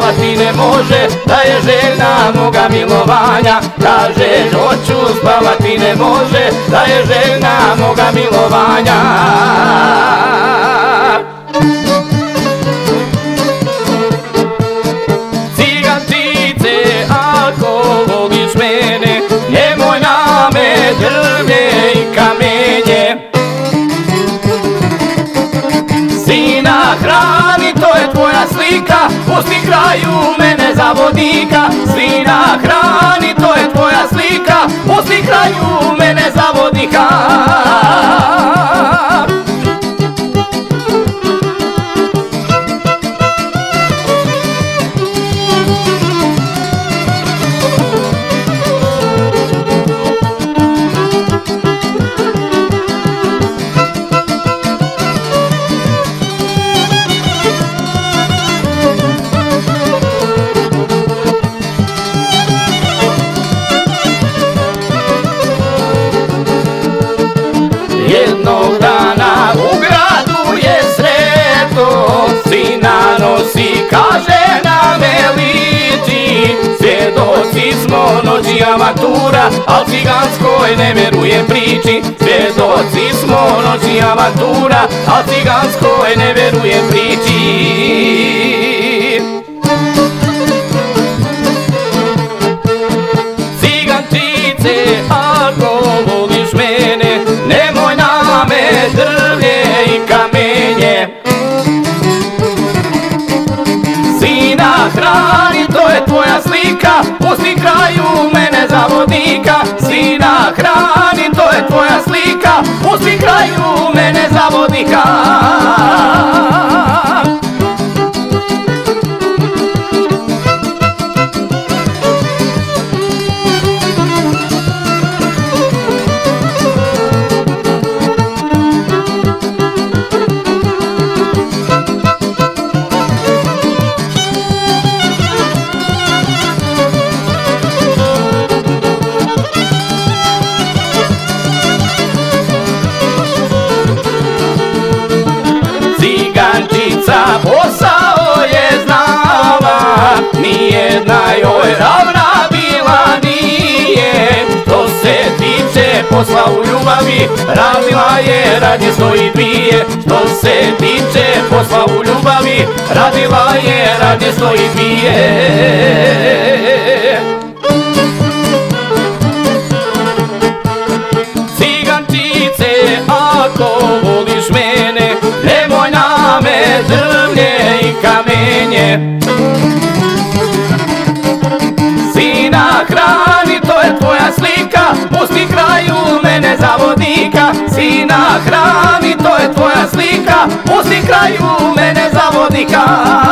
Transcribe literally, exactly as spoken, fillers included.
spavati ne može, da je željna moga milovanja. Kažeš hoću spavati ne može, da je željna moga milovanja. Cigančice, ako voliš mene, nemoj na me drvlje i kamenje. Sina hrani, to je tvoja slika, pusti kraju mene za vodnika. Sina hrani, to je tvoja slika, pusti kraju mene za vodnika. Jednog dana u gradu je sreto, sina nosi, kaže na me liči. Svjedoci smo noći avantura, al ciganskoj ne verujem priči. Svjedoci smo noći avantura, al ciganskoj ne verujem priči. Cigančice, ako voliš mene, nemoj na me drvlje i kamenje. Sina hrani, to je tvoja slika, pusti kraju mene za vodnika. Sina hrani, to je tvoja slika, pusti kraju mene za vodnika. Cigančica posao je znala, nijedna joj ravna bila nije. Što se tiče posla u ljubavi, radila je radnje sto i dvije. Što se tiče posla u ljubavi, radila je radnje sto i dvije. Cigančice, ako voliš mene, nemoj na me drvlje i kamenje. Sina hrani, to je tvoja slika, pusti kraju mene za vodnika. Sina hrani, to je tvoja slika, pusti kraju mene za vodnika.